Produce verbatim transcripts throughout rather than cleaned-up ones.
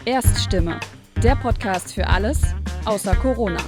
Erststimme, der Podcast für alles außer Corona.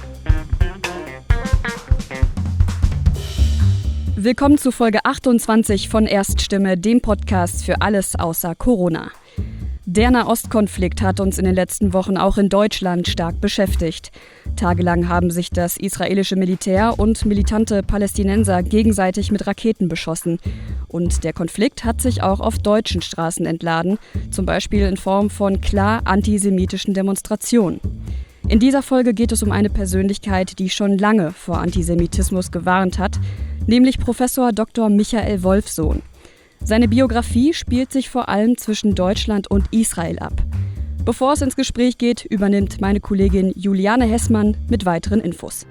Willkommen zu Folge achtundzwanzig von Erststimme, dem Podcast für alles außer Corona. Der Nahostkonflikt hat uns in den letzten Wochen auch in Deutschland stark beschäftigt. Tagelang haben sich das israelische Militär und militante Palästinenser gegenseitig mit Raketen beschossen. Und der Konflikt hat sich auch auf deutschen Straßen entladen, zum Beispiel in Form von klar antisemitischen Demonstrationen. In dieser Folge geht es um eine Persönlichkeit, die schon lange vor Antisemitismus gewarnt hat, nämlich Professor Doktor Michael Wolfsohn. Seine Biografie spielt sich vor allem zwischen Deutschland und Israel ab. Bevor es ins Gespräch geht, übernimmt meine Kollegin Juliane Hessmann mit weiteren Infos.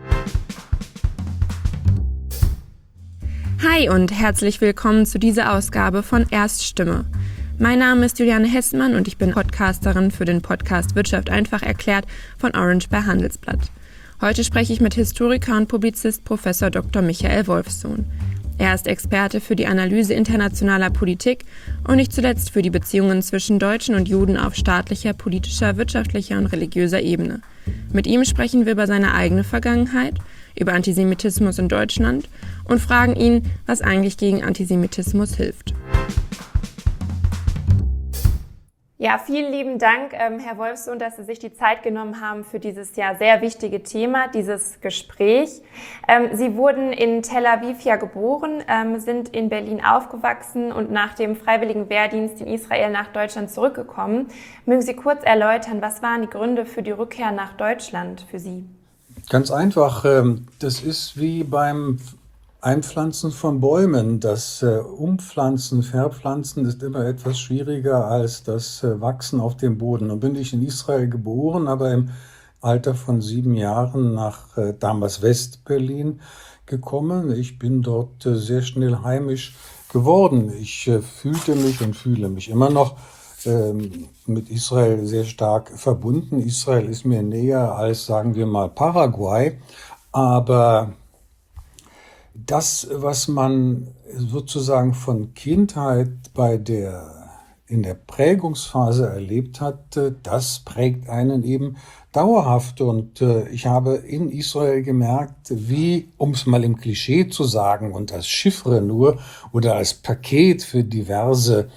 Hi und herzlich willkommen zu dieser Ausgabe von Erststimme. Mein Name ist Juliane Hessmann und ich bin Podcasterin für den Podcast Wirtschaft einfach erklärt von Orange bei Handelsblatt. Heute spreche ich mit Historiker und Publizist Professor Doktor Michael Wolfsohn. Er ist Experte für die Analyse internationaler Politik und nicht zuletzt für die Beziehungen zwischen Deutschen und Juden auf staatlicher, politischer, wirtschaftlicher und religiöser Ebene. Mit ihm sprechen wir über seine eigene Vergangenheit, über Antisemitismus in Deutschland und fragen ihn, was eigentlich gegen Antisemitismus hilft. Ja, vielen lieben Dank, ähm, Herr Wolfsohn, dass Sie sich die Zeit genommen haben für dieses ja sehr wichtige Thema, dieses Gespräch. Ähm, Sie wurden in Tel Aviv ja geboren, ähm, sind in Berlin aufgewachsen und nach dem Freiwilligen Wehrdienst in Israel nach Deutschland zurückgekommen. Mögen Sie kurz erläutern, was waren die Gründe für die Rückkehr nach Deutschland für Sie? Ganz einfach, ähm, das ist wie beim Einpflanzen von Bäumen. Das äh, Umpflanzen, Verpflanzen ist immer etwas schwieriger als das äh, Wachsen auf dem Boden. Nun bin ich in Israel geboren, aber im Alter von sieben Jahren nach äh, damals West-Berlin gekommen. Ich bin dort äh, sehr schnell heimisch geworden. Ich äh, fühlte mich und fühle mich immer noch äh, mit Israel sehr stark verbunden. Israel ist mir näher als, sagen wir mal, Paraguay, aber das, was man sozusagen von Kindheit bei der, in der Prägungsphase erlebt hat, das prägt einen eben dauerhaft. Und ich habe in Israel gemerkt, wie, um es mal im Klischee zu sagen und als Chiffre nur oder als Paket für diverse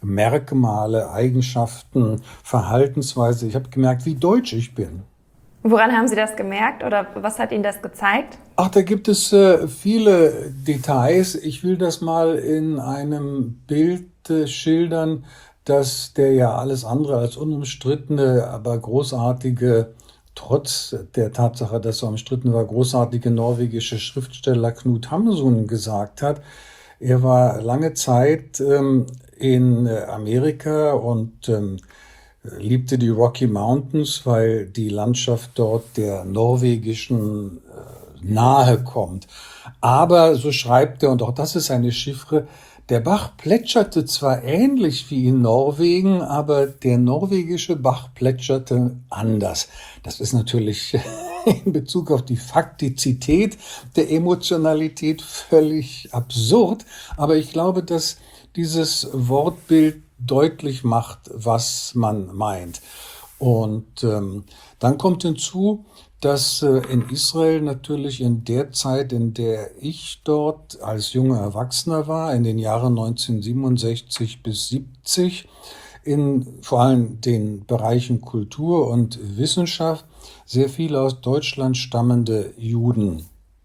Merkmale, Eigenschaften, Verhaltensweise, ich habe gemerkt, wie deutsch ich bin. Woran haben Sie das gemerkt oder was hat Ihnen das gezeigt? Ach, da gibt es äh, viele Details. Ich will das mal in einem Bild äh, schildern, dass der ja alles andere als unumstrittene, aber großartige, trotz der Tatsache, dass er umstritten war, großartige norwegische Schriftsteller Knut Hamsun gesagt hat. Er war lange Zeit ähm, in Amerika und ähm, liebte die Rocky Mountains, weil die Landschaft dort der norwegischen äh, nahe kommt. Aber, so schreibt er, und auch das ist eine Chiffre, der Bach plätscherte zwar ähnlich wie in Norwegen, aber der norwegische Bach plätscherte anders. Das ist natürlich in Bezug auf die Faktizität der Emotionalität völlig absurd, aber ich glaube, dass dieses Wortbild deutlich macht, was man meint. Und ähm, dann kommt hinzu, dass äh, in Israel natürlich in der Zeit, in der ich dort als junger Erwachsener war, in den Jahren neunzehnhundertsiebenundsechzig bis siebzig, in vor allem den Bereichen Kultur und Wissenschaft, sehr viele aus Deutschland stammende Juden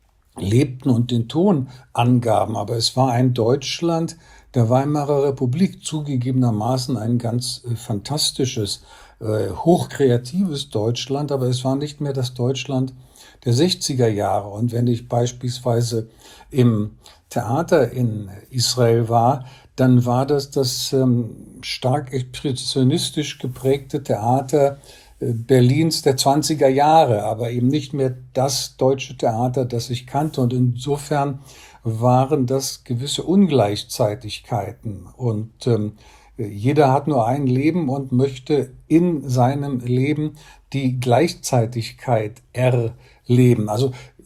lebten und den Ton angaben. Aber es war ein Deutschland der Weimarer Republik, zugegebenermaßen ein ganz äh, fantastisches, äh, hochkreatives Deutschland, aber es war nicht mehr das Deutschland der sechziger Jahre. Und wenn ich beispielsweise im Theater in Israel war, dann war das das ähm, stark expressionistisch geprägte Theater äh, Berlins der zwanziger Jahre, aber eben nicht mehr das deutsche Theater, das ich kannte. Und insofern waren das gewisse Ungleichzeitigkeiten. Und ähm, jeder hat nur ein Leben und möchte in seinem Leben die Gleichzeitigkeit erleben. Also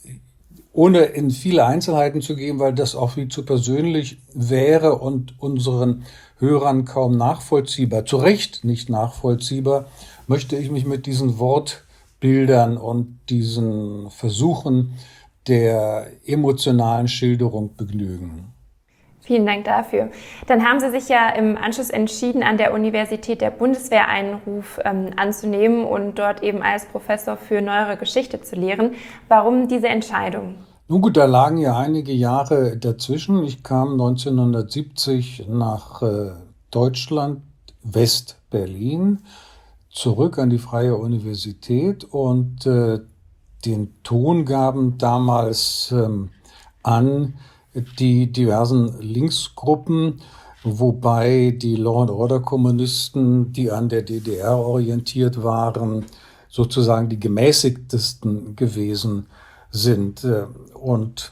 ohne in viele Einzelheiten zu gehen, weil das auch viel zu persönlich wäre und unseren Hörern kaum nachvollziehbar, zu Recht nicht nachvollziehbar, möchte ich mich mit diesen Wortbildern und diesen Versuchen der emotionalen Schilderung begnügen. Vielen Dank dafür. Dann haben Sie sich ja im Anschluss entschieden, an der Universität der Bundeswehr einen Ruf ähm, anzunehmen und dort eben als Professor für Neuere Geschichte zu lehren. Warum diese Entscheidung? Nun gut, da lagen ja einige Jahre dazwischen. Ich kam neunzehnhundertsiebzig nach äh, Deutschland, West-Berlin, zurück an die Freie Universität und äh, den Ton gaben damals ähm, an die diversen Linksgruppen, wobei die Law-and-Order-Kommunisten, die an der D D R orientiert waren, sozusagen die gemäßigtesten gewesen sind. Und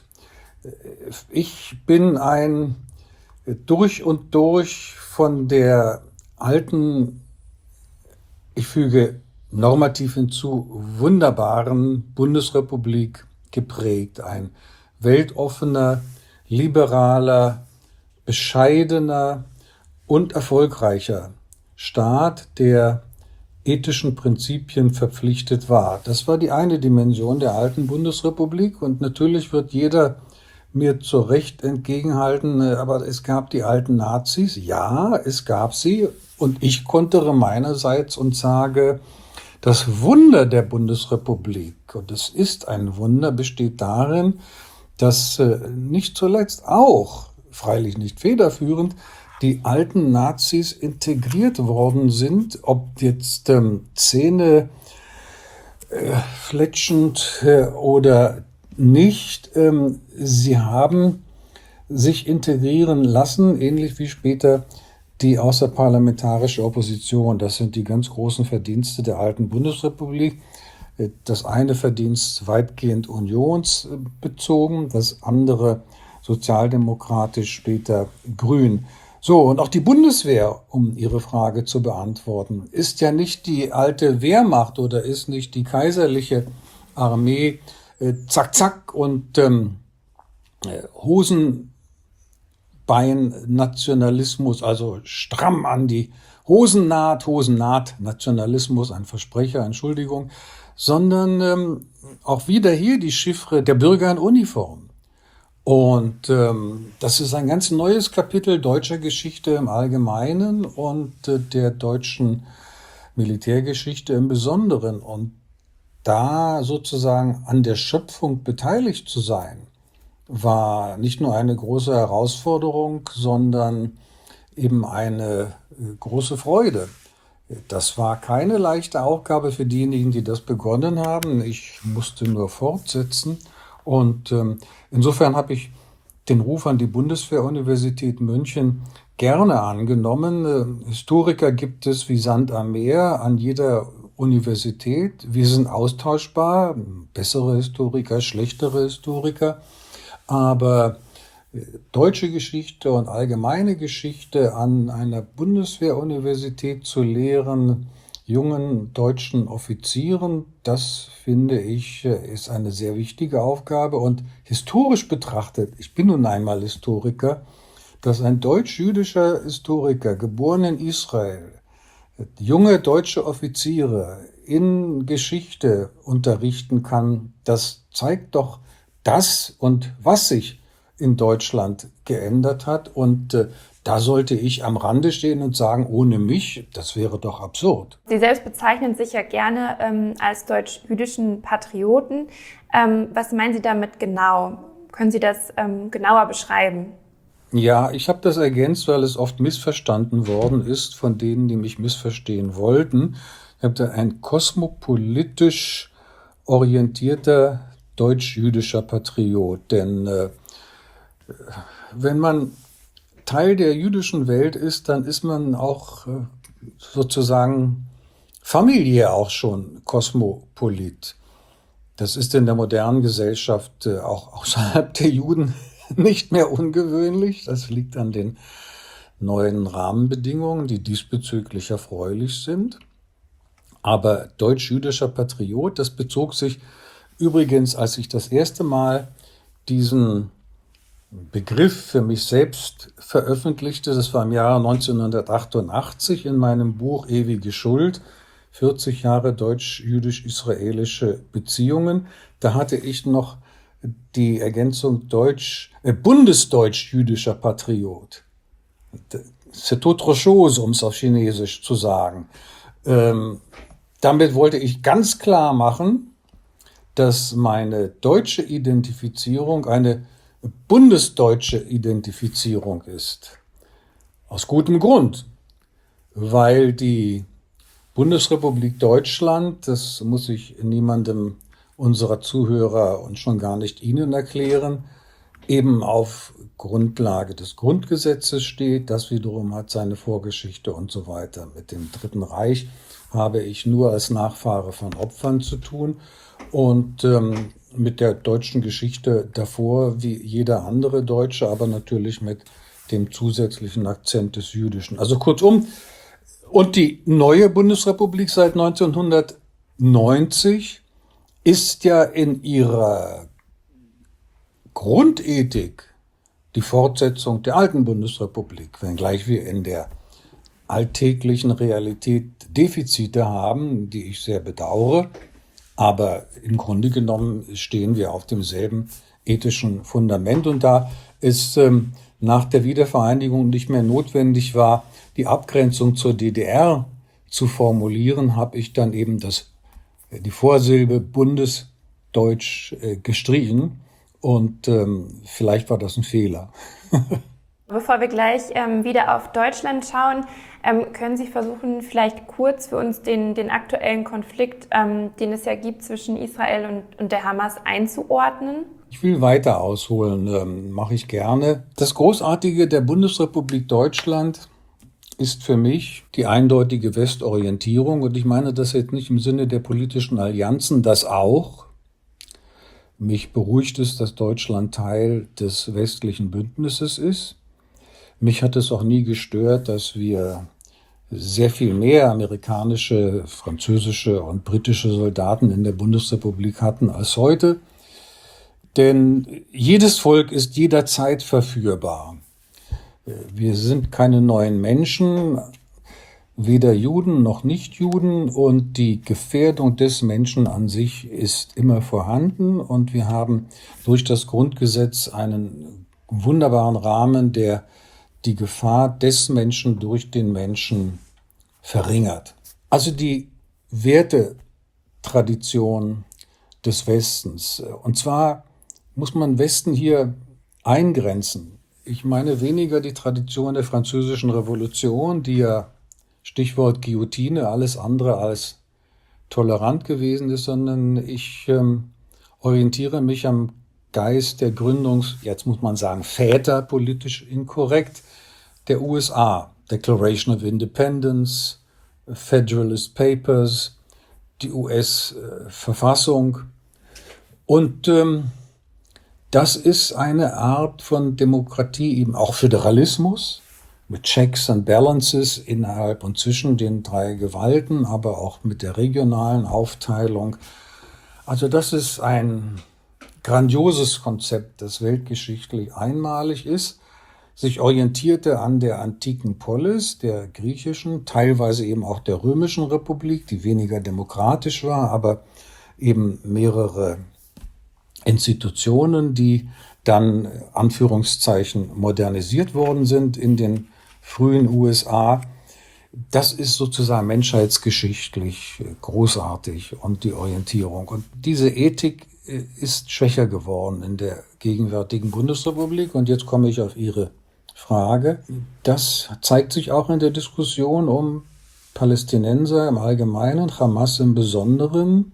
ich bin ein durch und durch von der alten, ich füge normativ hinzu, wunderbaren Bundesrepublik geprägt. Ein weltoffener, liberaler, bescheidener und erfolgreicher Staat, der ethischen Prinzipien verpflichtet war. Das war die eine Dimension der alten Bundesrepublik und natürlich wird jeder mir zu Recht entgegenhalten, aber es gab die alten Nazis. Ja, es gab sie und ich kontere meinerseits und sage, das Wunder der Bundesrepublik, und es ist ein Wunder, besteht darin, dass äh, nicht zuletzt auch, freilich nicht federführend, die alten Nazis integriert worden sind, ob jetzt ähm, Zähne äh, fletschend äh, oder nicht. Ähm, sie haben sich integrieren lassen, ähnlich wie später die außerparlamentarische Opposition. Das sind die ganz großen Verdienste der alten Bundesrepublik. Das eine Verdienst weitgehend unionsbezogen, das andere sozialdemokratisch, später grün. So, und auch die Bundeswehr, um Ihre Frage zu beantworten, ist ja nicht die alte Wehrmacht oder ist nicht die kaiserliche Armee, äh, zack, zack und ähm, Hosenbein-Nationalismus, also stramm an die Hosennaht, Hosennaht-Nationalismus, ein Versprecher, Entschuldigung, sondern ähm, auch wieder hier die Chiffre der Bürger in Uniform. Und ähm, das ist ein ganz neues Kapitel deutscher Geschichte im Allgemeinen und äh, der deutschen Militärgeschichte im Besonderen. Und da sozusagen an der Schöpfung beteiligt zu sein, war nicht nur eine große Herausforderung, sondern eben eine äh, große Freude. Das war keine leichte Aufgabe für diejenigen, die das begonnen haben. Ich musste nur fortsetzen. Und ähm, insofern habe ich den Ruf an die Bundeswehr-Universität München gerne angenommen. Äh, Historiker gibt es wie Sand am Meer an jeder Universität. Wir sind austauschbar, bessere Historiker, schlechtere Historiker. Aber deutsche Geschichte und allgemeine Geschichte an einer Bundeswehr-Universität zu lehren, jungen deutschen Offizieren, das finde ich, ist eine sehr wichtige Aufgabe. Und historisch betrachtet, ich bin nun einmal Historiker, dass ein deutsch-jüdischer Historiker, geboren in Israel, junge deutsche Offiziere in Geschichte unterrichten kann, das zeigt doch das und was sich in Deutschland geändert hat. Und äh, da sollte ich am Rande stehen und sagen, ohne mich, das wäre doch absurd. Sie selbst bezeichnen sich ja gerne ähm, als deutsch-jüdischen Patrioten. Ähm, was meinen Sie damit genau? Können Sie das ähm, genauer beschreiben? Ja, ich habe das ergänzt, weil es oft missverstanden worden ist von denen, die mich missverstehen wollten. Ich habe da ein kosmopolitisch orientierter deutsch-jüdischer Patriot, denn äh, wenn man Teil der jüdischen Welt ist, dann ist man auch äh, sozusagen familiär auch schon Kosmopolit. Das ist in der modernen Gesellschaft äh, auch außerhalb der Juden nicht mehr ungewöhnlich. Das liegt an den neuen Rahmenbedingungen, die diesbezüglich erfreulich sind. Aber deutsch-jüdischer Patriot, das bezog sich übrigens, als ich das erste Mal diesen Begriff für mich selbst veröffentlichte, das war im Jahre neunzehnhundertachtundachtzig in meinem Buch Ewige Schuld, vierzig Jahre deutsch-jüdisch-israelische Beziehungen. Da hatte ich noch die Ergänzung Deutsch, äh, bundesdeutsch-jüdischer Patriot. C'est autre chose, um es auf Chinesisch zu sagen. Ähm, damit wollte ich ganz klar machen, dass meine deutsche Identifizierung eine bundesdeutsche Identifizierung ist. Aus gutem Grund, weil die Bundesrepublik Deutschland, das muss ich niemandem unserer Zuhörer und schon gar nicht Ihnen erklären, eben auf Grundlage des Grundgesetzes steht. Das wiederum hat seine Vorgeschichte und so weiter. Mit dem Dritten Reich habe ich nur als Nachfahre von Opfern zu tun und ähm, mit der deutschen Geschichte davor wie jeder andere Deutsche, aber natürlich mit dem zusätzlichen Akzent des Jüdischen. Also kurzum, und die neue Bundesrepublik seit neunzehnhundertneunzig ist ja in ihrer Grundethik die Fortsetzung der alten Bundesrepublik, wenngleich wir in der alltäglichen Realität Defizite haben, die ich sehr bedauere. Aber im Grunde genommen stehen wir auf demselben ethischen Fundament. Und da es ähm, nach der Wiedervereinigung nicht mehr notwendig war, die Abgrenzung zur D D R zu formulieren, habe ich dann eben das, die Vorsilbe Bundesdeutsch äh, gestrichen. Und ähm, vielleicht war das ein Fehler. Bevor wir gleich ähm, wieder auf Deutschland schauen, ähm, können Sie versuchen, vielleicht kurz für uns den, den aktuellen Konflikt, ähm, den es ja gibt zwischen Israel und, und der Hamas, einzuordnen? Ich will weiter ausholen, ähm, mache ich gerne. Das Großartige der Bundesrepublik Deutschland ist für mich die eindeutige Westorientierung. Und ich meine das jetzt nicht im Sinne der politischen Allianzen, das auch. Mich beruhigt es, dass Deutschland Teil des westlichen Bündnisses ist. Mich hat es auch nie gestört, dass wir sehr viel mehr amerikanische, französische und britische Soldaten in der Bundesrepublik hatten als heute. Denn jedes Volk ist jederzeit verführbar. Wir sind keine neuen Menschen, weder Juden noch Nichtjuden, und die Gefährdung des Menschen an sich ist immer vorhanden. Und wir haben durch das Grundgesetz einen wunderbaren Rahmen, der die Gefahr des Menschen durch den Menschen verringert. Also die Wertetradition des Westens. Und zwar muss man Westen hier eingrenzen. Ich meine weniger die Tradition der Französischen Revolution, die ja, Stichwort Guillotine, alles andere als tolerant gewesen ist, sondern ich ähm, orientiere mich am Geist der Gründungs-, jetzt muss man sagen, Väter, politisch inkorrekt, der U S A. Declaration of Independence, Federalist Papers, die U S-Verfassung. Und ähm, das ist eine Art von Demokratie, eben auch Föderalismus, mit Checks and Balances innerhalb und zwischen den drei Gewalten, aber auch mit der regionalen Aufteilung. Also das ist ein grandioses Konzept, das weltgeschichtlich einmalig ist, sich orientierte an der antiken Polis, der griechischen, teilweise eben auch der römischen Republik, die weniger demokratisch war, aber eben mehrere Institutionen, die dann, Anführungszeichen, modernisiert worden sind in den frühen U S A. Das ist sozusagen menschheitsgeschichtlich großartig und die Orientierung. Und diese Ethik ist schwächer geworden in der gegenwärtigen Bundesrepublik. Und jetzt komme ich auf Ihre Frage. Das zeigt sich auch in der Diskussion um Palästinenser im Allgemeinen, Hamas im Besonderen.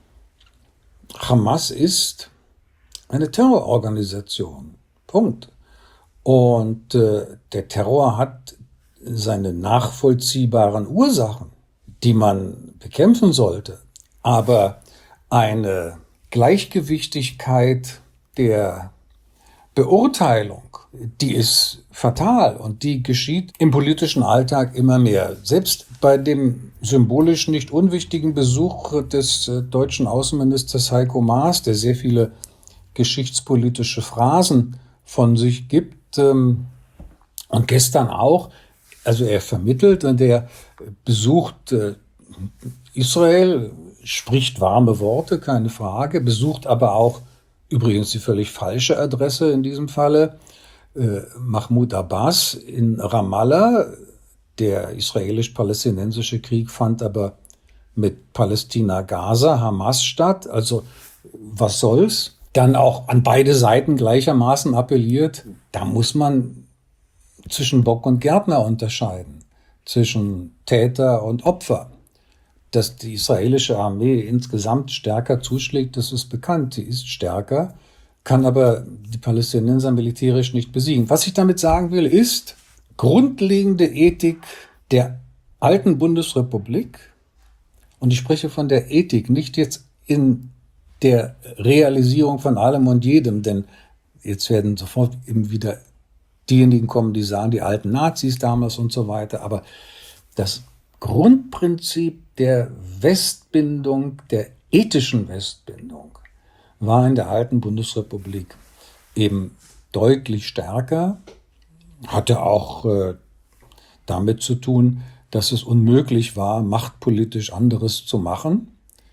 Hamas ist eine Terrororganisation. Punkt. Und äh, der Terror hat seine nachvollziehbaren Ursachen, die man bekämpfen sollte. Aber eine Gleichgewichtigkeit der Beurteilung, die ist fatal und die geschieht im politischen Alltag immer mehr. Selbst bei dem symbolisch nicht unwichtigen Besuch des äh, deutschen Außenministers Heiko Maas, der sehr viele geschichtspolitische Phrasen von sich gibt, ähm, und gestern auch, also er vermittelt und er besucht äh, Israel spricht warme Worte, keine Frage, besucht aber auch übrigens die völlig falsche Adresse in diesem Falle, äh, Mahmoud Abbas in Ramallah. Der israelisch-palästinensische Krieg fand aber mit Palästina, Gaza, Hamas statt. Also was soll's? Dann auch an beide Seiten gleichermaßen appelliert. Da muss man zwischen Bock und Gärtner unterscheiden, zwischen Täter und Opfer. Dass die israelische Armee insgesamt stärker zuschlägt, das ist bekannt. Sie ist stärker, kann aber die Palästinenser militärisch nicht besiegen. Was ich damit sagen will, ist, grundlegende Ethik der alten Bundesrepublik, und ich spreche von der Ethik, nicht jetzt in der Realisierung von allem und jedem, denn jetzt werden sofort eben wieder diejenigen kommen, die sagen, die alten Nazis damals und so weiter, aber das Grundprinzip der Westbindung, der ethischen Westbindung, war in der alten Bundesrepublik eben deutlich stärker, hatte auch äh, damit zu tun, dass es unmöglich war, machtpolitisch anderes zu machen.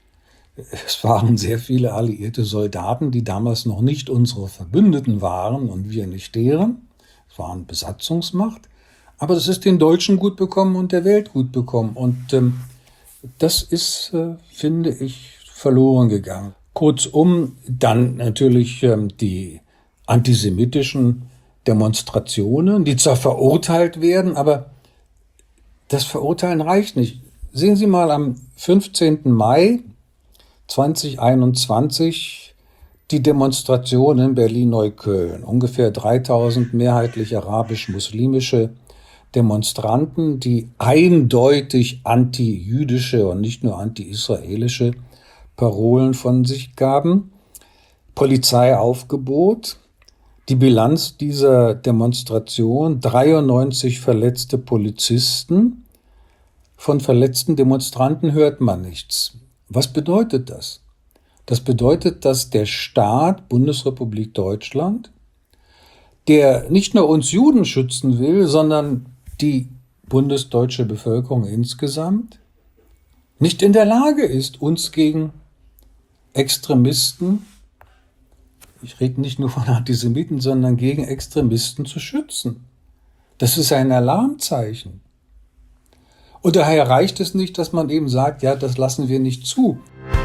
Es waren sehr viele alliierte Soldaten, die damals noch nicht unsere Verbündeten waren und wir nicht deren. Es war eine Besatzungsmacht. Aber das ist den Deutschen gut bekommen und der Welt gut bekommen. Und ähm, das ist, äh, finde ich, verloren gegangen. Kurzum, dann natürlich ähm, die antisemitischen Demonstrationen, die zwar verurteilt werden, aber das Verurteilen reicht nicht. Sehen Sie mal am fünfzehnten Mai zweitausendeinundzwanzig die Demonstration in Berlin-Neukölln. Ungefähr dreitausend mehrheitlich arabisch-muslimische Demonstranten, die eindeutig anti-jüdische und nicht nur anti-israelische Parolen von sich gaben. Polizeiaufgebot. Die Bilanz dieser Demonstration: dreiundneunzig verletzte Polizisten. Von verletzten Demonstranten hört man nichts. Was bedeutet das? Das bedeutet, dass der Staat Bundesrepublik Deutschland, der nicht nur uns Juden schützen will, sondern die bundesdeutsche Bevölkerung insgesamt, nicht in der Lage ist, uns gegen Extremisten, ich rede nicht nur von Antisemiten, sondern gegen Extremisten zu schützen. Das ist ein Alarmzeichen. Und daher reicht es nicht, dass man eben sagt, ja, das lassen wir nicht zu.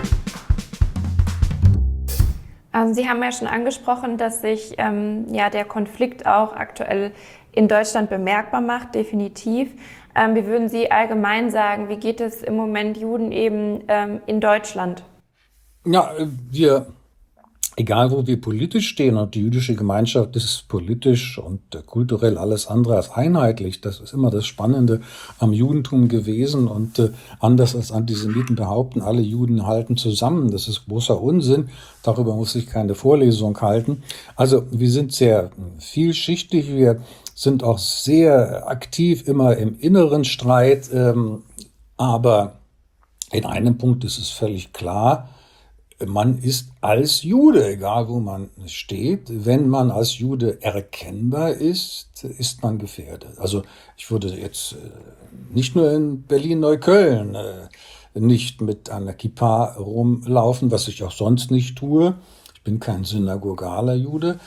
Sie haben ja schon angesprochen, dass sich ähm, ja, der Konflikt auch aktuell in Deutschland bemerkbar macht, definitiv. Ähm, wie würden Sie allgemein sagen, wie geht es im Moment Juden eben ähm, in Deutschland? Ja, wir, egal wo wir politisch stehen, und die jüdische Gemeinschaft ist politisch und kulturell alles andere als einheitlich. Das ist immer das Spannende am Judentum gewesen. Und äh, anders als Antisemiten behaupten, alle Juden halten zusammen. Das ist großer Unsinn. Darüber muss ich keine Vorlesung halten. Also wir sind sehr vielschichtig. Wir sind auch sehr aktiv immer im inneren Streit. Ähm, aber in einem Punkt ist es völlig klar: Man ist als Jude, egal wo man steht, wenn man als Jude erkennbar ist, ist man gefährdet. Also ich würde jetzt nicht nur in Berlin-Neukölln nicht mit einer Kippa rumlaufen, was ich auch sonst nicht tue. Ich bin kein synagogaler Jude.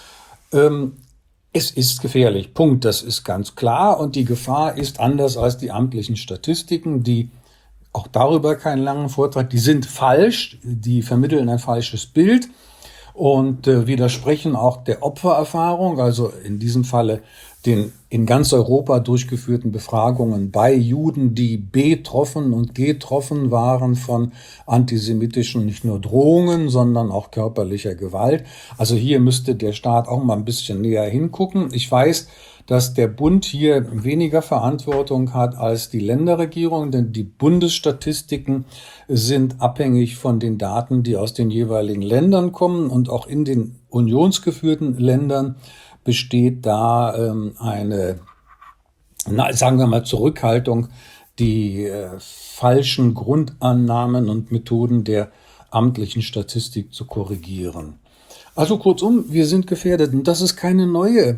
Es ist gefährlich, Punkt, das ist ganz klar. Und die Gefahr ist anders als die amtlichen Statistiken, die auch darüber keinen langen Vortrag, die sind falsch, die vermitteln ein falsches Bild und äh, widersprechen auch der Opfererfahrung, also in diesem Falle den in ganz Europa durchgeführten Befragungen bei Juden, die betroffen und getroffen waren von antisemitischen nicht nur Drohungen, sondern auch körperlicher Gewalt. Also hier müsste der Staat auch mal ein bisschen näher hingucken. Ich weiß, dass der Bund hier weniger Verantwortung hat als die Länderregierung, denn die Bundesstatistiken sind abhängig von den Daten, die aus den jeweiligen Ländern kommen, und auch in den unionsgeführten Ländern besteht da ähm, eine, na, sagen wir mal, Zurückhaltung, die äh, falschen Grundannahmen und Methoden der amtlichen Statistik zu korrigieren. Also kurzum, wir sind gefährdet, und das ist keine neue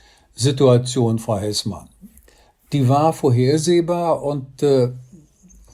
Situation, Frau Hessmann. Die war vorhersehbar, und äh,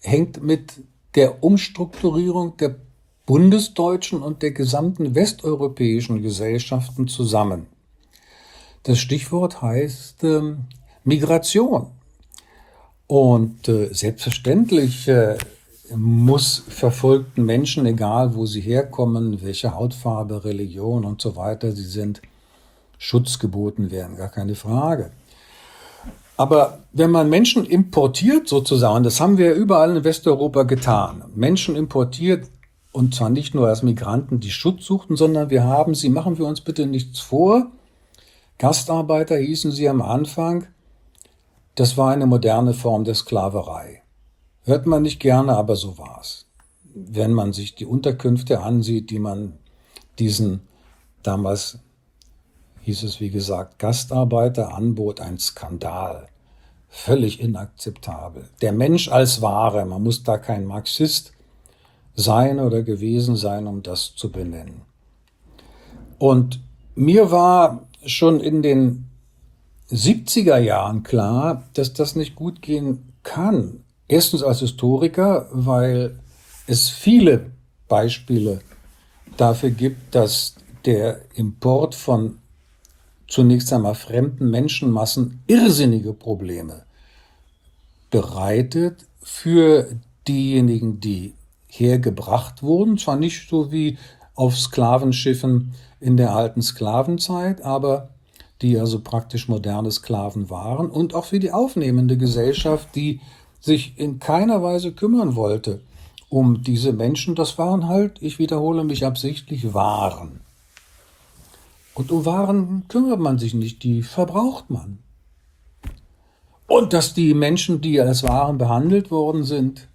hängt mit der Umstrukturierung der bundesdeutschen und der gesamten westeuropäischen Gesellschaften zusammen. Das Stichwort heißt äh, Migration. Und äh, selbstverständlich äh, muss verfolgten Menschen, egal wo sie herkommen, welche Hautfarbe, Religion und so weiter sie sind, Schutz geboten werden, gar keine Frage. Aber wenn man Menschen importiert sozusagen, das haben wir überall in Westeuropa getan, Menschen importiert, und zwar nicht nur als Migranten, die Schutz suchten, sondern wir haben sie, machen wir uns bitte nichts vor, Gastarbeiter hießen sie am Anfang, das war eine moderne Form der Sklaverei. Hört man nicht gerne, aber so war's. Wenn man sich die Unterkünfte ansieht, die man diesen, damals hieß es wie gesagt, Gastarbeiter anbot, ein Skandal. Völlig inakzeptabel. Der Mensch als Ware, man muss da kein Marxist sein oder gewesen sein, um das zu benennen. Und mir war schon in den siebziger Jahren klar, dass das nicht gut gehen kann. Erstens als Historiker, weil es viele Beispiele dafür gibt, dass der Import von zunächst einmal fremden Menschenmassen irrsinnige Probleme bereitet für diejenigen, die hergebracht wurden. Zwar nicht so wie auf Sklavenschiffen in der alten Sklavenzeit, aber die also praktisch moderne Sklaven waren, und auch für die aufnehmende Gesellschaft, die sich in keiner Weise kümmern wollte um diese Menschen. Das waren halt, ich wiederhole mich absichtlich, Waren. Und um Waren kümmert man sich nicht, die verbraucht man. Und dass die Menschen, die als Waren behandelt worden sind,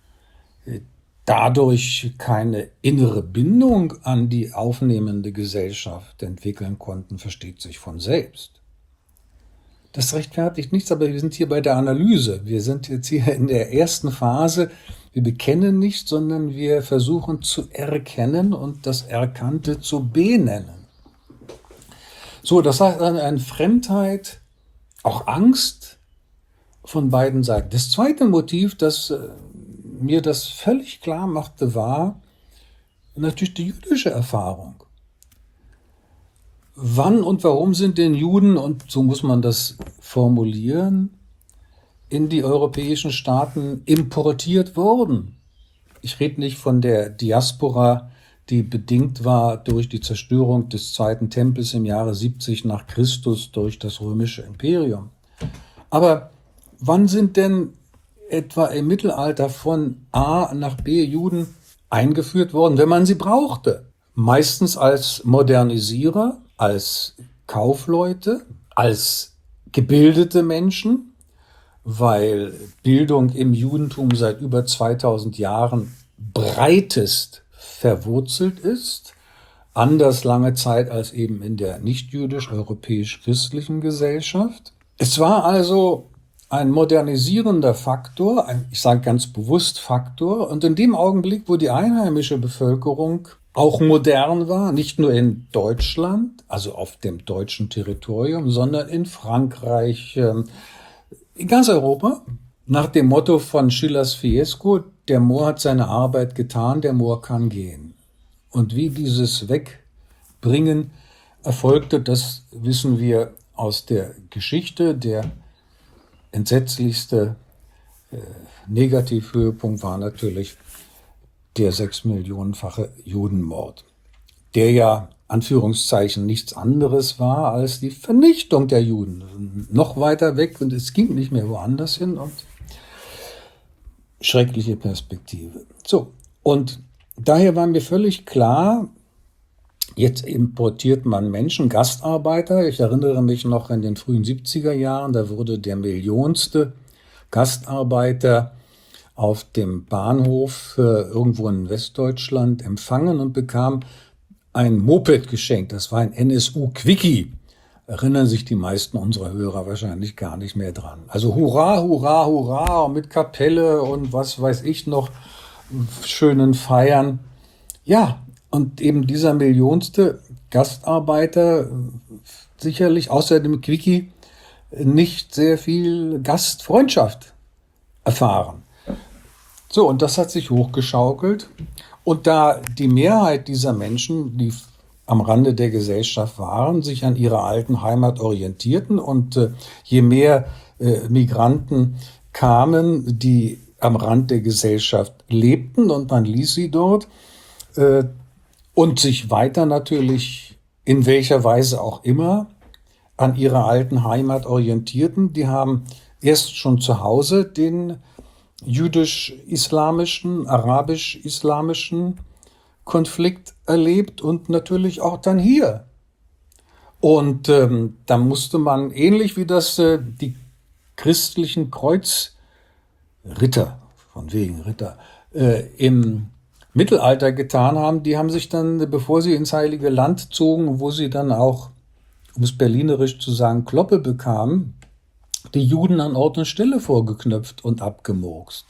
dadurch keine innere Bindung an die aufnehmende Gesellschaft entwickeln konnten, versteht sich von selbst. Das rechtfertigt nichts, aber wir sind hier bei der Analyse. Wir sind jetzt hier in der ersten Phase. Wir bekennen nicht, sondern wir versuchen zu erkennen und das Erkannte zu benennen. So, das heißt eine Fremdheit, auch Angst von beiden Seiten. Das zweite Motiv, das mir das völlig klar machte, war natürlich die jüdische Erfahrung. Wann und warum sind denn Juden, und so muss man das formulieren, in die europäischen Staaten importiert worden? Ich rede nicht von der Diaspora, die bedingt war durch die Zerstörung des Zweiten Tempels im Jahre siebzig nach Christus durch das römische Imperium. Aber wann sind denn etwa im Mittelalter von A nach B Juden eingeführt worden, wenn man sie brauchte? Meistens als Modernisierer, als Kaufleute, als gebildete Menschen, weil Bildung im Judentum seit über zweitausend Jahren breitest verwurzelt ist, anders lange Zeit als eben in der nicht-jüdisch-europäisch-christlichen Gesellschaft. Es war also ein modernisierender Faktor, ein, ich sage ganz bewusst Faktor, und in dem Augenblick, wo die einheimische Bevölkerung auch modern war, nicht nur in Deutschland, also auf dem deutschen Territorium, sondern in Frankreich, in ganz Europa, nach dem Motto von Schillers Fiesco, der Moor hat seine Arbeit getan, der Moor kann gehen. Und wie dieses Wegbringen erfolgte, das wissen wir aus der Geschichte. Der entsetzlichste äh, Negativhöhepunkt war natürlich der sechsmillionenfache Judenmord, der ja, Anführungszeichen, nichts anderes war als die Vernichtung der Juden. Noch weiter weg, und es ging nicht mehr woanders hin, und schreckliche Perspektive. So, und daher war mir völlig klar, jetzt importiert man Menschen, Gastarbeiter. Ich erinnere mich noch in den frühen siebziger Jahren, da wurde der millionste Gastarbeiter auf dem Bahnhof äh, irgendwo in Westdeutschland empfangen und bekam ein Moped geschenkt. Das war ein N S U Quickie. Erinnern sich die meisten unserer Hörer wahrscheinlich gar nicht mehr dran. Also hurra, hurra, hurra, mit Kapelle und was weiß ich noch, schönen Feiern. Ja, und eben dieser millionste Gastarbeiter sicherlich außer dem Quickie nicht sehr viel Gastfreundschaft erfahren. So, und das hat sich hochgeschaukelt. Und da die Mehrheit dieser Menschen, die am Rande der Gesellschaft waren, sich an ihrer alten Heimat orientierten und äh, je mehr äh, Migranten kamen, die am Rand der Gesellschaft lebten und man ließ sie dort äh, und sich weiter natürlich in welcher Weise auch immer an ihrer alten Heimat orientierten, die haben erst schon zu Hause den jüdisch-islamischen, arabisch-islamischen Konflikt erlebt und natürlich auch dann hier. Und ähm, da musste man, ähnlich wie das äh, die christlichen Kreuzritter, von wegen Ritter, äh, im Mittelalter getan haben, die haben sich dann, bevor sie ins Heilige Land zogen, wo sie dann auch, um es berlinerisch zu sagen, Kloppe bekamen, die Juden an Ort und Stelle vorgeknöpft und abgemurkst.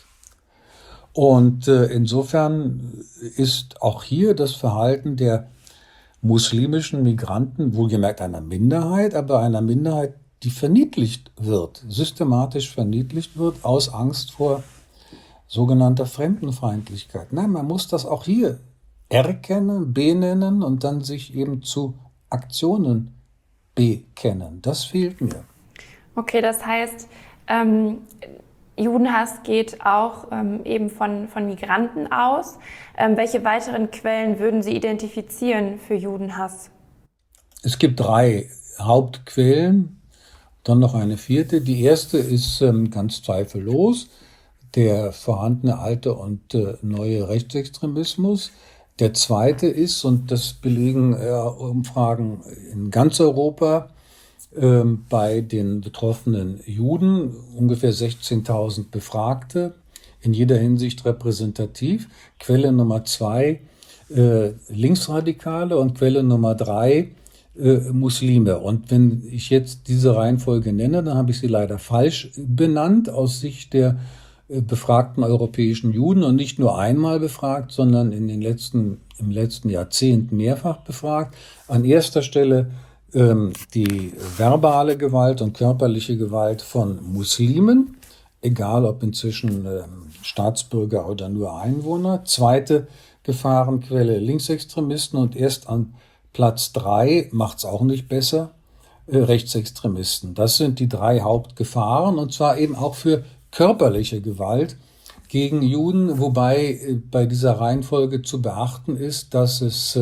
Und äh, insofern ist auch hier das Verhalten der muslimischen Migranten, wohlgemerkt einer Minderheit, aber einer Minderheit, die verniedlicht wird, systematisch verniedlicht wird, aus Angst vor sogenannter Fremdenfeindlichkeit. Nein, man muss das auch hier erkennen, benennen und dann sich eben zu Aktionen bekennen. Das fehlt mir. Okay, das heißt, ähm, Judenhass geht auch ähm, eben von, von Migranten aus. Ähm, welche weiteren Quellen würden Sie identifizieren für Judenhass? Es gibt drei Hauptquellen, dann noch eine vierte. Die erste ist ähm, ganz zweifellos der vorhandene alte und äh, neue Rechtsextremismus. Der zweite ist, und das belegen äh, Umfragen in ganz Europa, äh, bei den betroffenen Juden, ungefähr sechzehntausend Befragte, in jeder Hinsicht repräsentativ. Quelle Nummer zwei, äh, Linksradikale, und Quelle Nummer drei, äh, Muslime. Und wenn ich jetzt diese Reihenfolge nenne, dann habe ich sie leider falsch benannt aus Sicht der befragten europäischen Juden, und nicht nur einmal befragt, sondern in den letzten, im letzten Jahrzehnt mehrfach befragt. An erster Stelle ähm, die verbale Gewalt und körperliche Gewalt von Muslimen, egal ob inzwischen ähm, Staatsbürger oder nur Einwohner. Zweite Gefahrenquelle Linksextremisten, und erst an Platz drei, macht's auch nicht besser, äh, Rechtsextremisten. Das sind die drei Hauptgefahren, und zwar eben auch für körperliche Gewalt gegen Juden, wobei bei dieser Reihenfolge zu beachten ist, dass es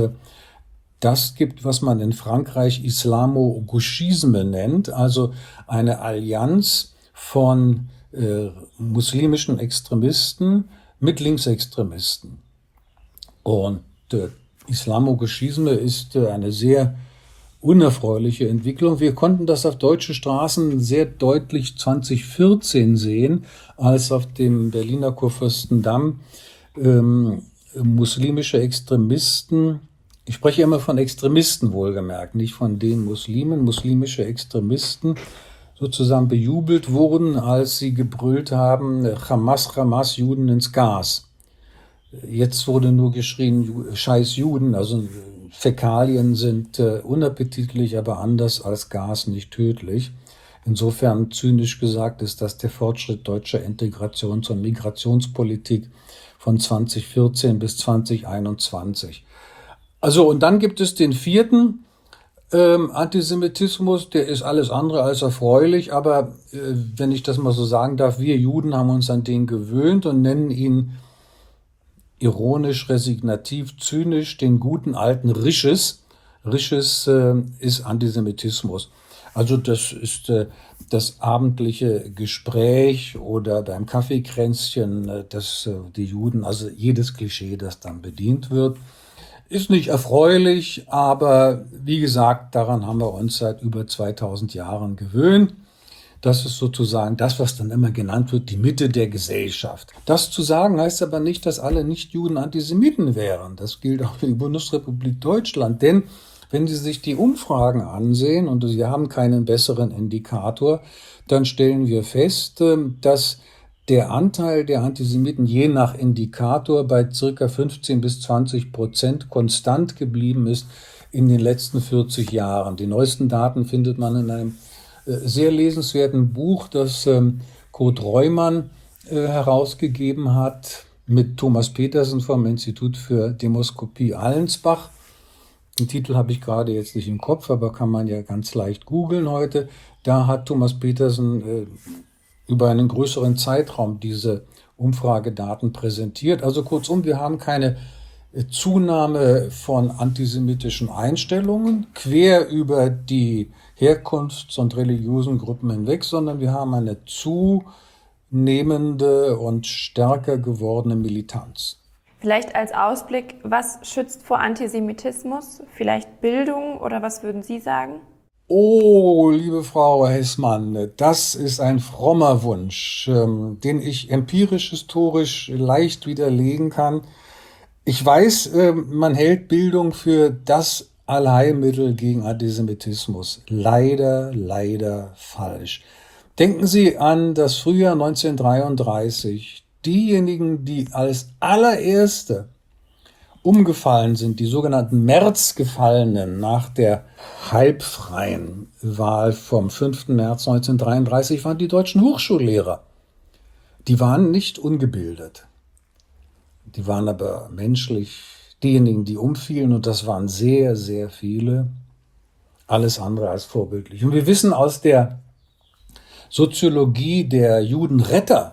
das gibt, was man in Frankreich Islamo-Gauchisme nennt, also eine Allianz von äh, muslimischen Extremisten mit Linksextremisten. Und äh, Islamo-Gauchisme ist äh, eine sehr unerfreuliche Entwicklung. Wir konnten das auf deutschen Straßen sehr deutlich zwanzig vierzehn sehen, als auf dem Berliner Kurfürstendamm ähm, muslimische Extremisten, ich spreche immer von Extremisten wohlgemerkt, nicht von den Muslimen, muslimische Extremisten sozusagen bejubelt wurden, als sie gebrüllt haben, Hamas, Hamas, Juden ins Gas. Jetzt wurde nur geschrien, scheiß Juden, also Fäkalien sind äh, unappetitlich, aber anders als Gas nicht tödlich. Insofern zynisch gesagt ist das der Fortschritt deutscher Integrations- und Migrationspolitik von zwanzig vierzehn bis zwanzig einundzwanzig. Also, und dann gibt es den vierten ähm, Antisemitismus, der ist alles andere als erfreulich, aber äh, wenn ich das mal so sagen darf, wir Juden haben uns an den gewöhnt und nennen ihn ironisch, resignativ, zynisch, den guten alten Risches. Risches äh, ist Antisemitismus. Also das ist äh, das abendliche Gespräch oder beim Kaffeekränzchen, äh, dass äh, die Juden, also jedes Klischee, das dann bedient wird, ist nicht erfreulich, aber wie gesagt, daran haben wir uns seit über zweitausend Jahren gewöhnt. Das ist sozusagen das, was dann immer genannt wird, die Mitte der Gesellschaft. Das zu sagen heißt aber nicht, dass alle Nicht-Juden Antisemiten wären. Das gilt auch für die Bundesrepublik Deutschland. Denn wenn Sie sich die Umfragen ansehen, und Sie haben keinen besseren Indikator, dann stellen wir fest, dass der Anteil der Antisemiten je nach Indikator bei circa fünfzehn bis zwanzig Prozent konstant geblieben ist in den letzten vierzig Jahren. Die neuesten Daten findet man in einem sehr lesenswerten Buch, das ähm, Kurt Reumann äh, herausgegeben hat. mit Thomas Petersen vom Institut für Demoskopie Allensbach. Den Titel habe ich gerade jetzt nicht im Kopf, aber kann man ja ganz leicht googeln heute. Da hat Thomas Petersen äh, über einen größeren Zeitraum diese Umfragedaten präsentiert. Also kurzum, wir haben keine Zunahme von antisemitischen Einstellungen quer über die Herkunfts- und religiösen Gruppen hinweg, sondern wir haben eine zunehmende und stärker gewordene Militanz. Vielleicht als Ausblick, was schützt vor Antisemitismus? Vielleicht Bildung oder was würden Sie sagen? Oh, liebe Frau Hessmann, das ist ein frommer Wunsch, ähm, den ich empirisch-historisch leicht widerlegen kann. Ich weiß, äh, man hält Bildung für das Allheilmittel gegen Antisemitismus. Leider, leider falsch. Denken Sie an das Frühjahr neunzehnhundertdreiunddreißig. Diejenigen, die als allererste umgefallen sind, die sogenannten Märzgefallenen nach der halbfreien Wahl vom fünften März neunzehnhundertdreiunddreißig, waren die deutschen Hochschullehrer. Die waren nicht ungebildet. Die waren aber menschlich diejenigen, die umfielen, und das waren sehr, sehr viele. Alles andere als vorbildlich. Und wir wissen aus der Soziologie der Judenretter,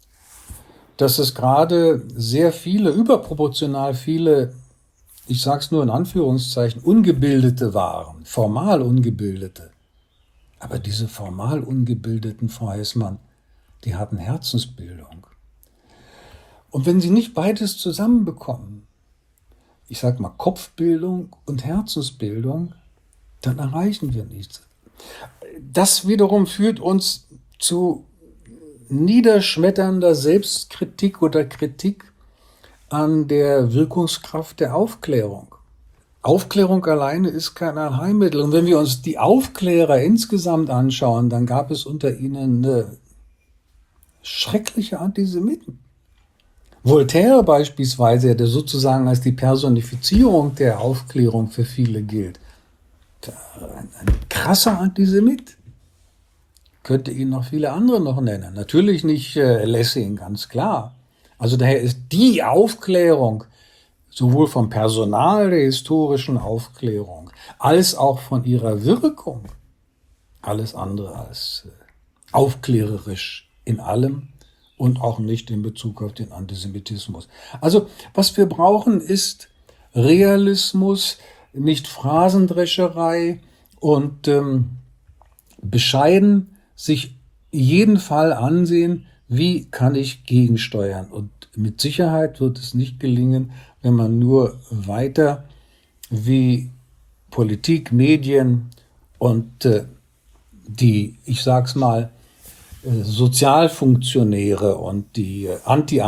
dass es gerade sehr viele, überproportional viele, ich sage es nur in Anführungszeichen, Ungebildete waren, formal Ungebildete. Aber diese formal Ungebildeten, Frau Hessmann, die hatten Herzensbildung. Und wenn sie nicht beides zusammenbekommen, ich sage mal Kopfbildung und Herzensbildung, dann erreichen wir nichts. Das wiederum führt uns zu niederschmetternder Selbstkritik oder Kritik an der Wirkungskraft der Aufklärung. Aufklärung alleine ist kein Allheilmittel. Und wenn wir uns die Aufklärer insgesamt anschauen, dann gab es unter ihnen eine schreckliche Antisemiten. Voltaire beispielsweise, der sozusagen als die Personifizierung der Aufklärung für viele gilt, ein, ein krasser Antisemit. Könnte ihn noch viele andere noch nennen. Natürlich nicht äh, Lessing, ganz klar. Also daher ist die Aufklärung sowohl vom Personal der historischen Aufklärung als auch von ihrer Wirkung alles andere als äh, aufklärerisch in allem und auch nicht in Bezug auf den Antisemitismus. Also was wir brauchen, ist Realismus, nicht Phrasendrescherei und ähm, bescheiden sich jeden Fall ansehen, wie kann ich gegensteuern. Und mit Sicherheit wird es nicht gelingen, wenn man nur weiter wie Politik, Medien und äh, die, ich sag's mal, äh, Sozialfunktionäre und die äh,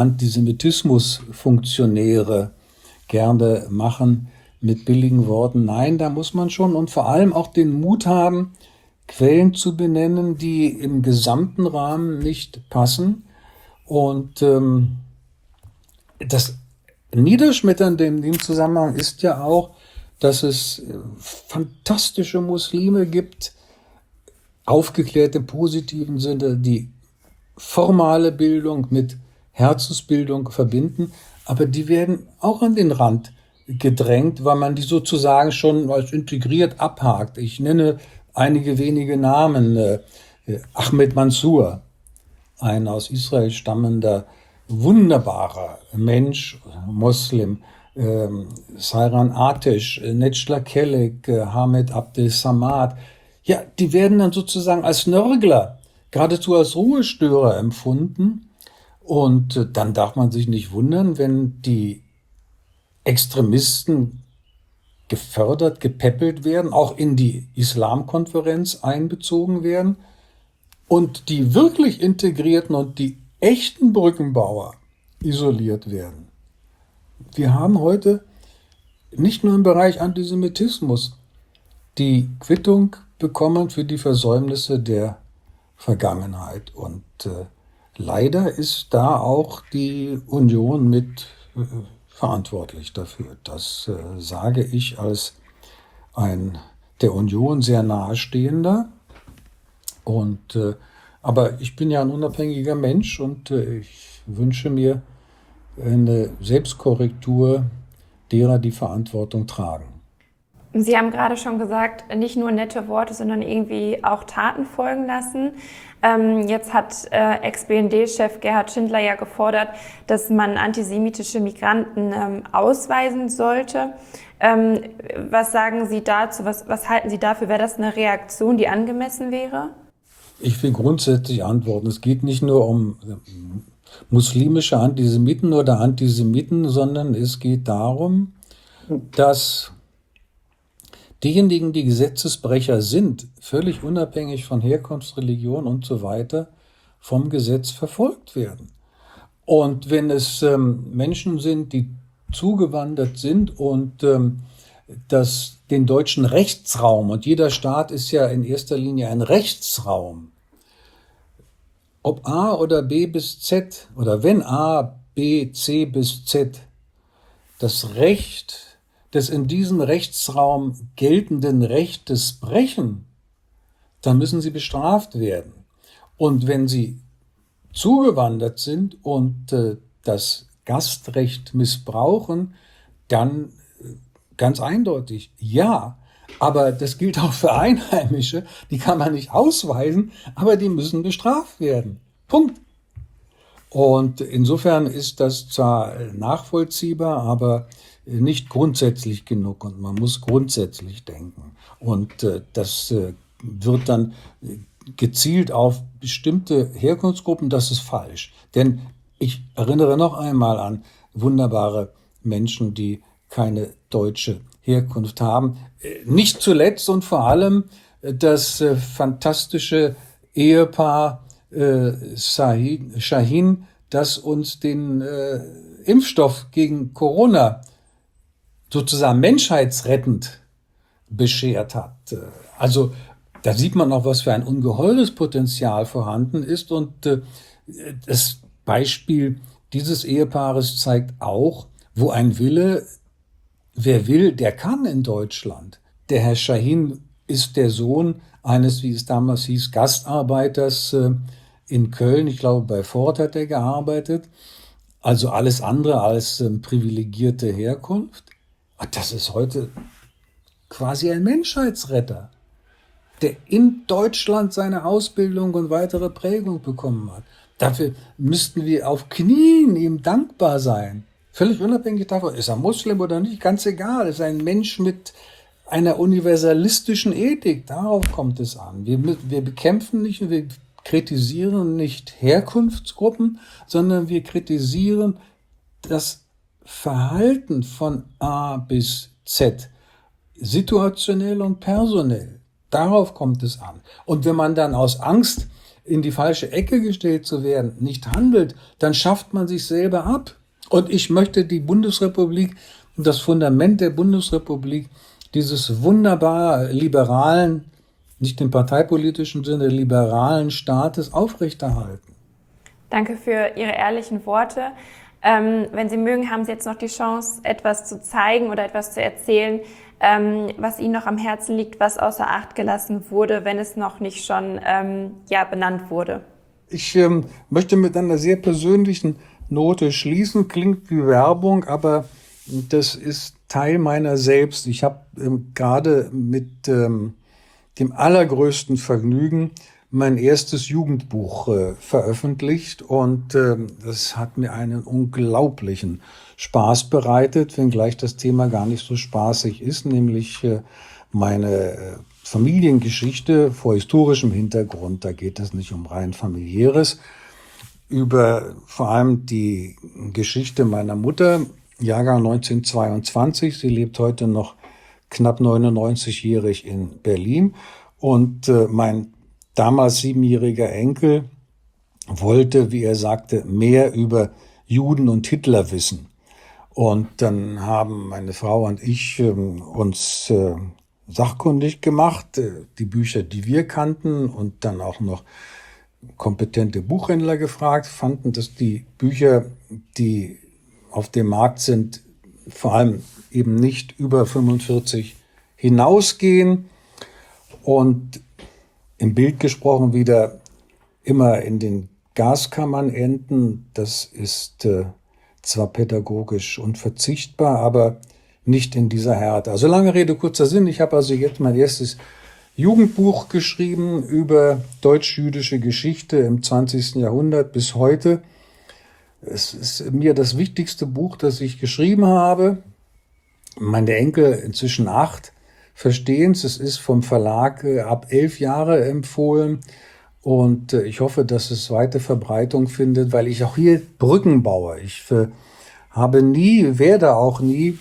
Anti-Antisemitismus-Funktionäre gerne machen mit billigen Worten. Nein, da muss man schon und vor allem auch den Mut haben, Quellen zu benennen, die im gesamten Rahmen nicht passen. Und ähm, das Niederschmetternde in dem Zusammenhang ist ja auch, dass es fantastische Muslime gibt, aufgeklärte im positiven Sinne, die formale Bildung mit Herzensbildung verbinden, aber die werden auch an den Rand gedrängt, weil man die sozusagen schon als integriert abhakt. Ich nenne einige wenige Namen. Äh, Ahmed Mansour, ein aus Israel stammender, wunderbarer Mensch, Moslem, äh, Sayran Atesh, Necla Kelek, äh, Hamed Abdel Samad. Ja, die werden dann sozusagen als Nörgler, geradezu als Ruhestörer empfunden. Und äh, dann darf man sich nicht wundern, wenn die Extremisten gefördert, gepäppelt werden, auch in die Islamkonferenz einbezogen werden und die wirklich Integrierten und die echten Brückenbauer isoliert werden. Wir haben heute nicht nur im Bereich Antisemitismus die Quittung bekommen für die Versäumnisse der Vergangenheit und äh, leider ist da auch die Union mit äh, verantwortlich dafür. Das äh, sage ich als ein der Union sehr nahestehender. Und, äh, aber ich bin ja ein unabhängiger Mensch und äh, ich wünsche mir, eine Selbstkorrektur derer, die Verantwortung tragen. Sie haben gerade schon gesagt, nicht nur nette Worte, sondern irgendwie auch Taten folgen lassen. Ähm, jetzt hat äh, Ex-B N D-Chef Gerhard Schindler ja gefordert, dass man antisemitische Migranten ähm, ausweisen sollte. Ähm, was sagen Sie dazu? Was, was halten Sie dafür? Wäre das eine Reaktion, die angemessen wäre? Ich will grundsätzlich antworten. Es geht nicht nur um muslimische Antisemiten oder Antisemiten, sondern es geht darum, dass diejenigen, die Gesetzesbrecher sind, völlig unabhängig von Herkunft, Religion und so weiter, vom Gesetz verfolgt werden. Und wenn es ähm, Menschen sind, die zugewandert sind und ähm, das, den deutschen Rechtsraum, und jeder Staat ist ja in erster Linie ein Rechtsraum, ob A oder B bis Z, oder wenn A, B, C bis Z, das Recht des in diesem Rechtsraum geltenden Rechtes brechen, dann müssen sie bestraft werden. Und wenn sie zugewandert sind und äh, das Gastrecht missbrauchen, dann äh, ganz eindeutig ja. Aber das gilt auch für Einheimische, die kann man nicht ausweisen, aber die müssen bestraft werden. Punkt. Und insofern ist das zwar nachvollziehbar, aber nicht grundsätzlich genug, und man muss grundsätzlich denken. Und äh, das äh, wird dann gezielt auf bestimmte Herkunftsgruppen, das ist falsch. Denn ich erinnere noch einmal an wunderbare Menschen, die keine deutsche Herkunft haben. Nicht zuletzt und vor allem das äh, fantastische Ehepaar äh, Shahin, das uns den äh, Impfstoff gegen Corona sozusagen menschheitsrettend beschert hat. Also da sieht man auch, was für ein ungeheures Potenzial vorhanden ist. Und äh, das Beispiel dieses Ehepaares zeigt auch, wo ein Wille, wer will, der kann in Deutschland. Der Herr Shahin ist der Sohn eines, wie es damals hieß, Gastarbeiters äh, in Köln. Ich glaube, bei Ford hat er gearbeitet. Also alles andere als äh, privilegierte Herkunft. Das ist heute quasi ein Menschheitsretter, der in Deutschland seine Ausbildung und weitere Prägung bekommen hat. Dafür müssten wir auf Knien ihm dankbar sein. Völlig unabhängig davon, ist er Muslim oder nicht, ganz egal. Ist ein Mensch mit einer universalistischen Ethik. Darauf kommt es an. Wir, wir bekämpfen nicht und wir kritisieren nicht Herkunftsgruppen, sondern wir kritisieren das Verhalten von A bis Z, situationell und personell. Darauf kommt es an. Und wenn man dann aus Angst, in die falsche Ecke gestellt zu werden, nicht handelt, dann schafft man sich selber ab. Und ich möchte die Bundesrepublik, das Fundament der Bundesrepublik, dieses wunderbar liberalen, nicht im parteipolitischen Sinne, liberalen Staates aufrechterhalten. Danke für Ihre ehrlichen Worte. Ähm, wenn Sie mögen, haben Sie jetzt noch die Chance, etwas zu zeigen oder etwas zu erzählen, ähm, was Ihnen noch am Herzen liegt, was außer Acht gelassen wurde, wenn es noch nicht schon ähm, ja, benannt wurde. Ich ähm, möchte mit einer sehr persönlichen Note schließen. Klingt wie Werbung, aber das ist Teil meiner selbst. Ich habe ähm, gerade mit ähm, dem allergrößten Vergnügen mein erstes Jugendbuch äh, veröffentlicht und äh, das hat mir einen unglaublichen Spaß bereitet, wenngleich das Thema gar nicht so spaßig ist, nämlich äh, meine äh, Familiengeschichte vor historischem Hintergrund. Da geht es nicht um rein familiäres, über vor allem die Geschichte meiner Mutter, Jahrgang neunzehnhundertzweiundzwanzig. Sie lebt heute noch knapp neunundneunzigjährig in Berlin und äh, mein damals siebenjähriger Enkel wollte, wie er sagte, mehr über Juden und Hitler wissen. Und dann haben meine Frau und ich äh, uns äh, sachkundig gemacht, äh, die Bücher, die wir kannten, und dann auch noch kompetente Buchhändler gefragt, fanden, dass die Bücher, die auf dem Markt sind, vor allem eben nicht über fünfundvierzig hinausgehen und im Bild gesprochen wieder immer in den Gaskammern enden. Das ist äh, zwar pädagogisch unverzichtbar, aber nicht in dieser Härte. Also lange Rede, kurzer Sinn. Ich habe also jetzt mein erstes Jugendbuch geschrieben über deutsch-jüdische Geschichte im zwanzigsten Jahrhundert bis heute. Es ist mir das wichtigste Buch, das ich geschrieben habe. Meine Enkel, inzwischen acht, verstehen es. Es ist vom Verlag ab elf Jahre empfohlen. Und ich hoffe, dass es weite Verbreitung findet, weil ich auch hier Brücken baue. Ich habe nie, werde auch nie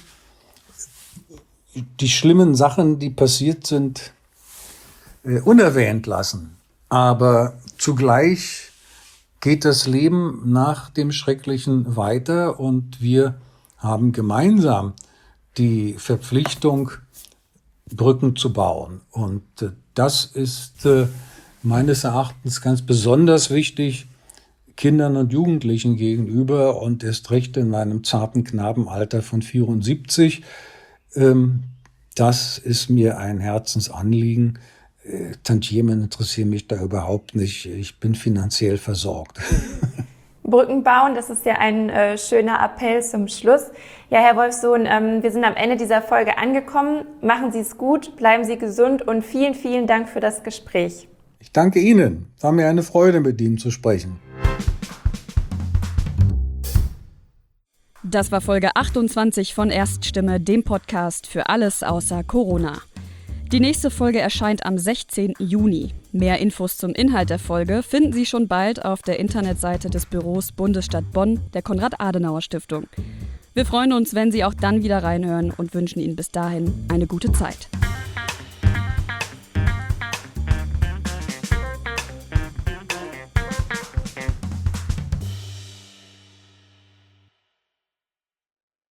die schlimmen Sachen, die passiert sind, unerwähnt lassen. Aber zugleich geht das Leben nach dem Schrecklichen weiter und wir haben gemeinsam die Verpflichtung, Brücken zu bauen. Und das ist meines Erachtens ganz besonders wichtig Kindern und Jugendlichen gegenüber und erst recht in meinem zarten Knabenalter von vierundsiebzig. Das ist mir ein Herzensanliegen. Tantiemen interessieren mich da überhaupt nicht. Ich bin finanziell versorgt. Brücken bauen, das ist ja ein äh, schöner Appell zum Schluss. Ja, Herr Wolfsohn, ähm, wir sind am Ende dieser Folge angekommen. Machen Sie es gut, bleiben Sie gesund und vielen, vielen Dank für das Gespräch. Ich danke Ihnen. War mir eine Freude, mit Ihnen zu sprechen. Das war Folge achtundzwanzig von Erststimme, dem Podcast für alles außer Corona. Die nächste Folge erscheint am sechzehnten Juni. Mehr Infos zum Inhalt der Folge finden Sie schon bald auf der Internetseite des Büros Bundesstadt Bonn der Konrad-Adenauer-Stiftung. Wir freuen uns, wenn Sie auch dann wieder reinhören und wünschen Ihnen bis dahin eine gute Zeit.